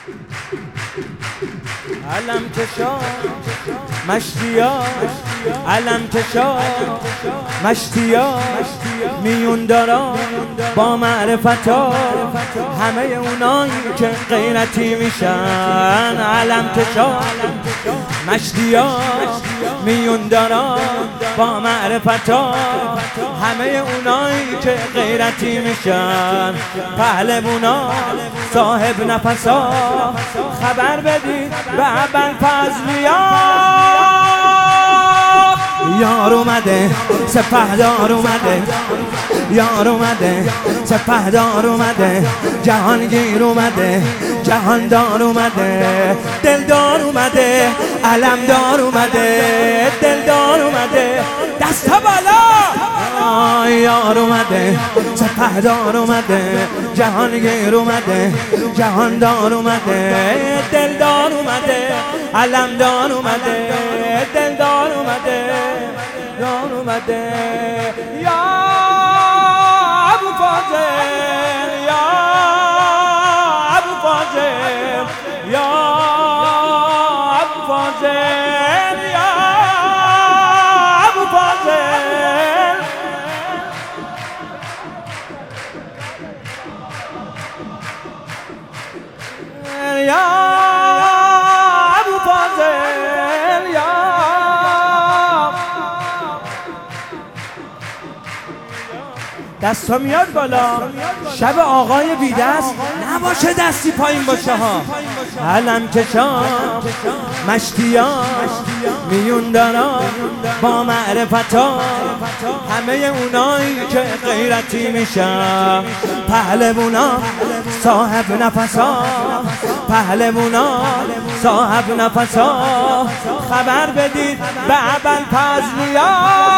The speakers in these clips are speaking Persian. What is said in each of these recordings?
علم کشا مشتیا، علم کشا مشتیا، میون دارا با معرفتا همه اونایی که غیرتی میشن. علم کشا مشتیا، میون دارا با معرفتا همه اونایی که غیرتی میشن. پهلوونا صاحب نفسا خبر بدید به ابوالفضلیا. یار اومده سپهدار اومده، یار اومده سپهدار اومده، جهانگیر اومده جهاندار اومده، دلدار اومده علمدار اومده، دلدار اومده دستا بالا. یار اومده سپهدار اومده، جهانگیر اومده جهاندار اومده، دلدار اومده علمدار اومده، دلدار اومده دار اومده. یا ابوالفاضل، یا ابوالفاضل، یا ابوالفاضل، یا ابوالفاضل. یا ابوالفاضل، یا دستا میاد بالا. شب آقای بیدست نباشه دستی پایین باشه ها. علم کشا مشتیا، میون دارا با معرفتا همه اونایی که غیرتی میشن. پهلوونا صاحب نفسا، پهلوونا صاحب نفسا خبر بدید به ابوالفضلیا.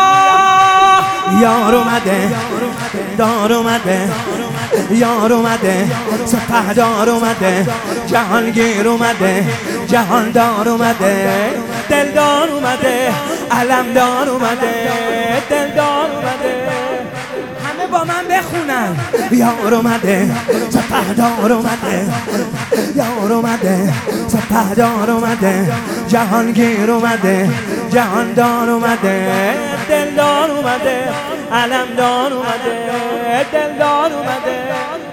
یار اومده دار اومده، یار اومده سپهدار اومده، جهانگیر اومده جهاندار اومده، دلدار اومده علمدار اومده، دلدار اومده. همه با من بخونن. یار اومده سپهدار اومده، یار اومده سپهدار اومده، جهانگیر اومده جهاندار اومده، دلدار اومده علمدار اومده، دلدار اومده.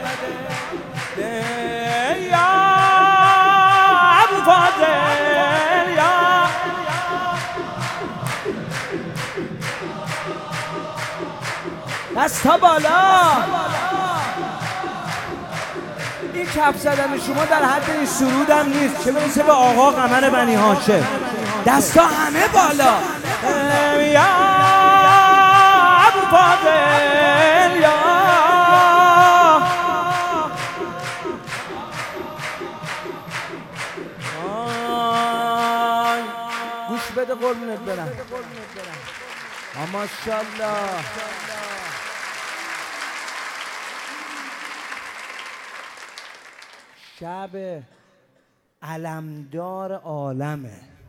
یا ابوالفاضل، یا دستا بالا. این کف زدن شما در حد این سرودم نیست، چه برسه به آقا قمر بنی هاشم. دستا همه بالا. یا ابوالفاضل، یا گوش بده قربونت برم. ماشاءالله. شب علمدار عالمه.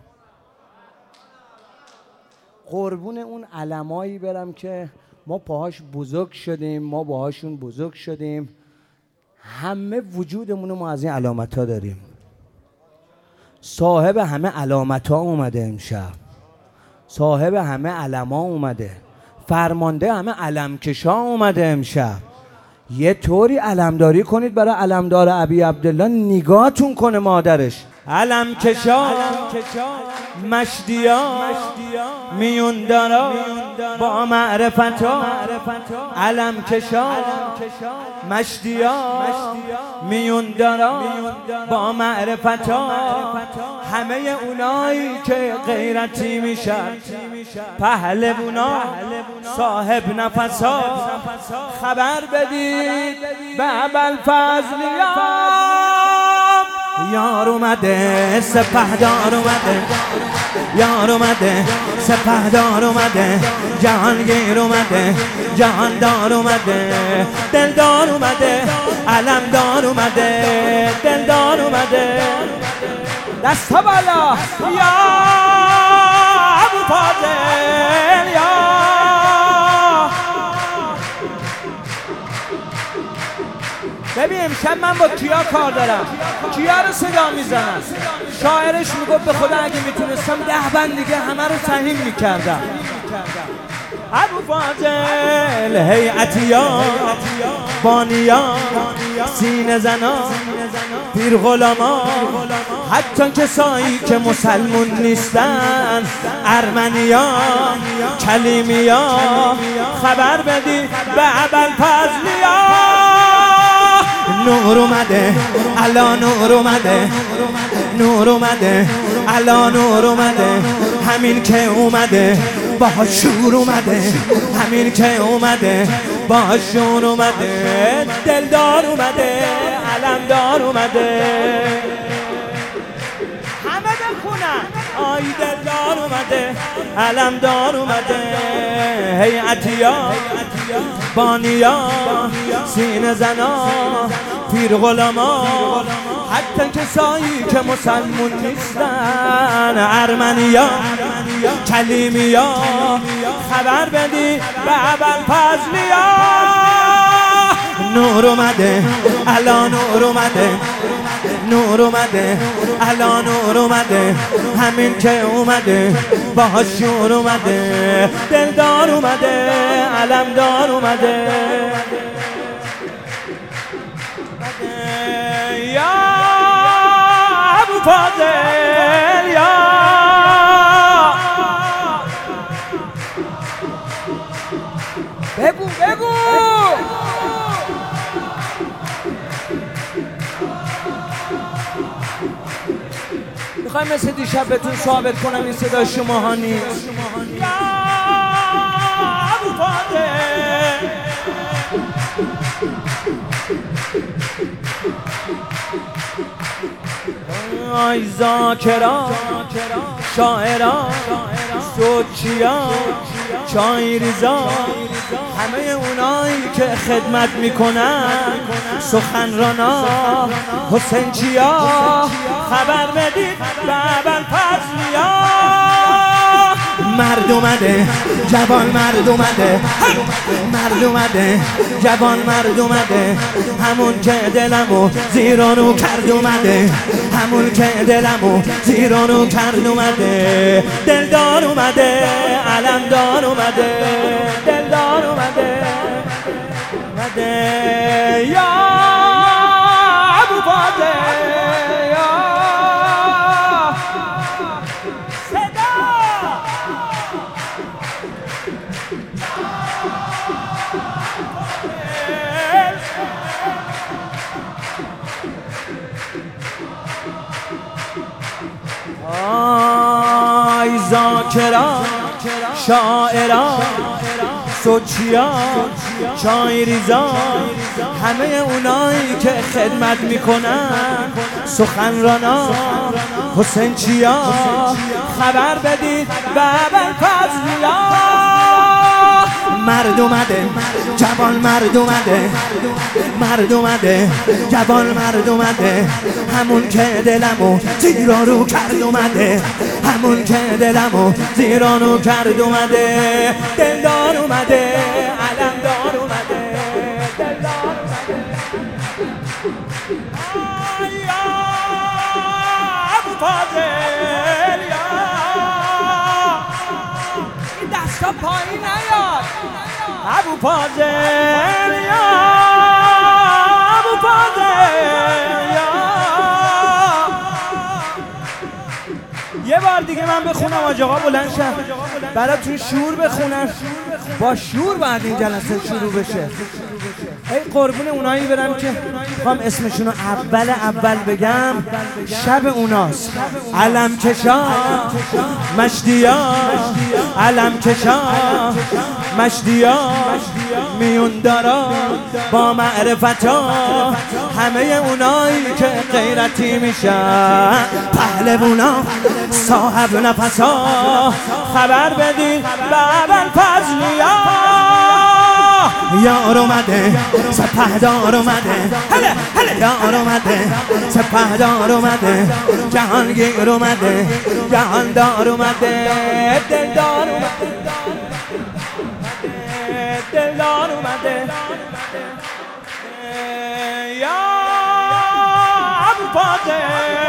قربون اون علمایی برم که ما پاهاش بزرگ شدیم، ما باهاشون بزرگ شدیم. همه وجودمونو ما از این علامت ها داریم. صاحب همه علامت ها اومده امشب، صاحب همه علما اومده، فرمانده همه علمکشا اومده امشب. یه طوری علمداری کنید برای علمدار ابی عبدالله نگاهتون کنه مادرش. علم کشا مشتیا، میون دارا با معرفتا. علم کشا مشتیا، میون دارا با معرفتا همه اونایی که غیرتی میشن. پهلوونا صاحب نفسا خبر بدید به ابوالفضلیا. یار اومده سپهدار اومده، یار اومده سپهدار اومده، جهانگیر اومده جهاندار اومده، دلدار اومده علمدار اومده، دلدار اومده. دستا بالا. یا ابوالفاضل، یا ببین امشب من با کیا کار دارم، کیا رو صدا میزنم. شاعرش میگفت به خدا اگه میتونستم 10 بند دیگه همه رو تهییم میکردم. ابو فاضل هیئتیان بانیان سینه زنان پیر غلامان، حتی کسایی که مسلمون نیستن، ارمنیان کلیمیان، خبر بدی به ابوالفضلیا. نور اومده الا نور اومده، نور اومده الا نور اومده، همین که اومده با شور اومده، همین که اومده با شور اومده، دلدار اومده علمدار اومده. همه بخونن آی دلدار اومده علمدار اومده. هیئتیان بانیان سینه زنان پیر غلامان، حتی کسایی که مسلمون نیستن، ارمنیان کلیمیان، خبر بدی به ابوالفضلیا. نور اومده الا نور اومده، نور اومده الا نور اومده، همین که اومده با شور اومده، دلدار اومده علمدار اومده. یا ابوالفضل یا بگو بگو. میخوایم مثل دیشب بهتون ثابت کنم این صدا شماها نیست. یا ابوالفضل آی ذاکران شاعران سوچیان چای ریزان، همه اونایی که خدمت میکنن، سخنرانا حسین چیا، خبر بدید به ابوالفضلیا. مرد اومده جوان مرد اومده، مرد اومده جوان مرد اومده، همون که دلمو زیرانو کرد اومده، همون که دلمو زیرانو کرد اومده، دلدار اومده علمدار اومده، دلدار اومده اومده. یا ابوالفضل یا صدا آی ذاکران شاعران سوچیان چای ریزان، همه اونایی که خدمت میکنن، سخنرانا حسین چیا، خبر بدید به ابوالفضلیا. مرد اومده جوان مرد اومده، مرد اومده جوان مرد اومده، همون که دلمو زیرانو کرد اومده، همون که دلمو زیرانو کرد اومده، دلدار اومده علمدار اومده، دلدار اومده. یا ابوالفضل یا این دستا پایین نیاد. ابوالفضل یا ابوالفضل یا یه بار دیگه من بخونم آج آقا بلند شد براتون شور بخونم. با شور بعد این جلسه شروع بشه. ای قربون اونایی برم که میخوام اسمشونو اول بگم، شب اوناست. علم کشا مشدیا، علم کشا مشدیا، میون دارا با معرفتا، همه اونایی که غیرتی میشن، پهلوونا صاحب نفسا، خبر بدید به ابوالفضلیا. یار اومده سپهدار اومده، هله هله یار اومده سپهدار اومده، جهانگیر اومده جهاندار اومده، دلدار اومده دلدار اومده، یا ابو فاضل